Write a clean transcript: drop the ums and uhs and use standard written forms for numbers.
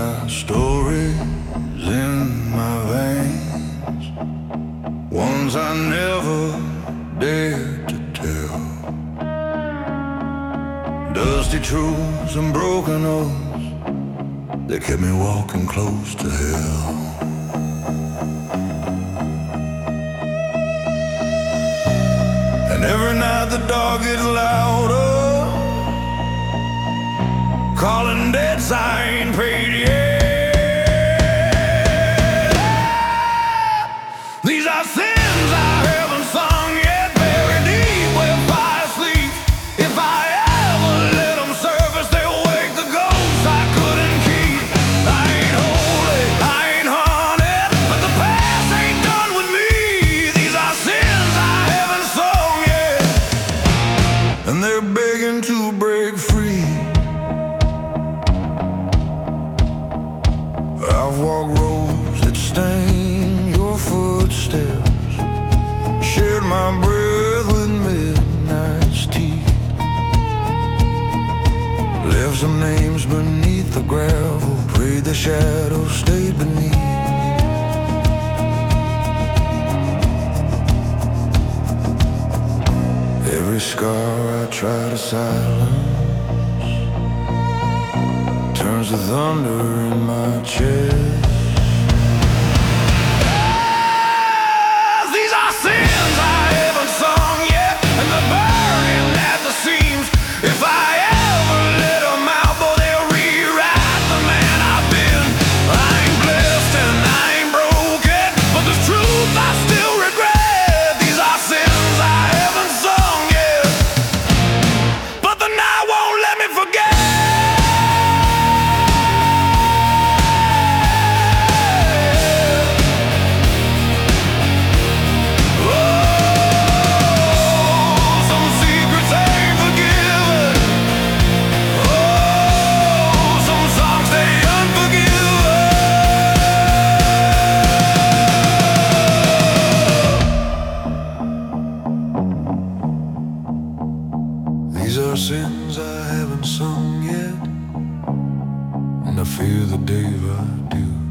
got stories in my veins, ones I never dared to tell. Dusty truths and broken oaths that kept me walking close to hell. And every night the dog gets louder, calling debts I ain't paid yet. These are sins I haven't sung yet, buried deep where fire sleeps. If I ever let them surface, they'll wake the ghosts I couldn't keep. I ain't holy, I ain't haunted, but the past ain't done with me. These are sins I haven't sung yet, and they're begging to break free. I've walked roads that stain your footsteps, shared my breath with midnight's tea, left some names beneath the gravel, prayed the shadows stayed beneath. Every scar I try to silence turns to thunder in my chest. These are sins I haven't sung yet, and the burning at the seams. If I ever let them out, boy, they'll rewrite the man I've been. I ain't blessed and I ain't broken, but the truth I still regret. These are sins I haven't sung yet, but the night won't let me forget. These are sins I haven't sung yet, and I fear the day I do.